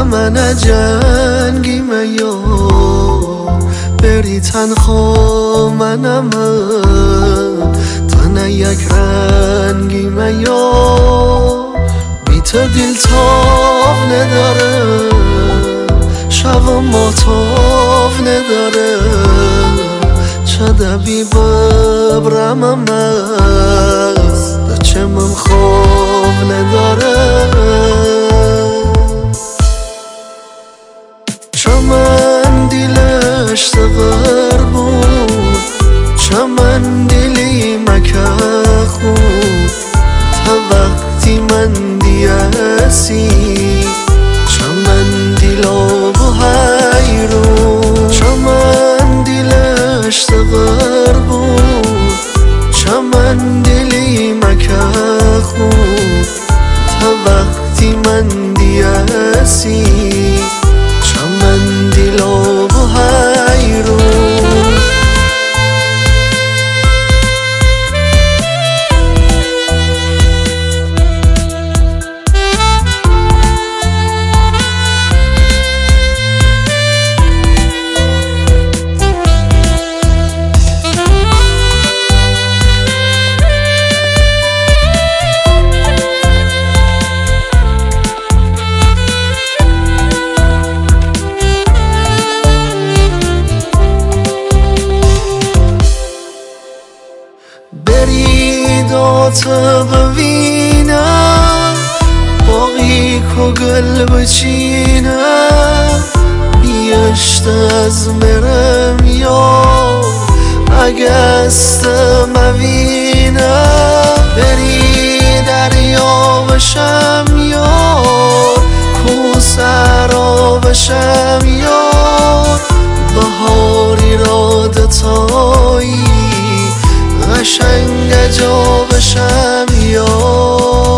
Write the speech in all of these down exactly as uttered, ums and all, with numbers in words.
من جنگی میار بری تنها منم تنه یک رنگی میار بی تو دل تاب نداره شب ما تاب نداره چه بی ببرم از بچه من خواب نداره چمن دیلش سغر بود چمن دیلی مکه خود تا وقتی من دیاسی چمن دیلو و حیرون چمن دیلش سغر بود چمن دیلی مکه خود تا وقتی من دیاسی چمن دیلو و حیرون برید آتا ببینم باقی که گل بچینم بیشت از مرم یا اگه است مبینم بری دریا بشم یا کوسرا بشم یا بهاری را دتایی قشنگ جا بشم یا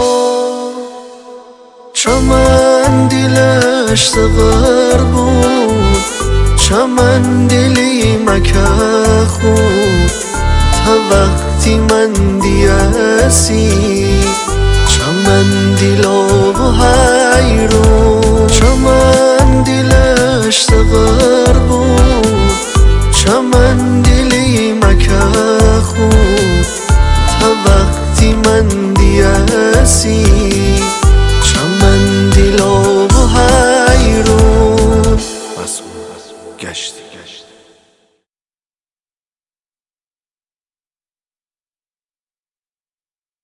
چمن دیلش سغر بود چمن دیلی مکه خود تا وقتی من دیاسی چمن دیلو و حیرون چمن دیلش سغر بود چمن دیلی مکه خود تا وقتی من دیاسی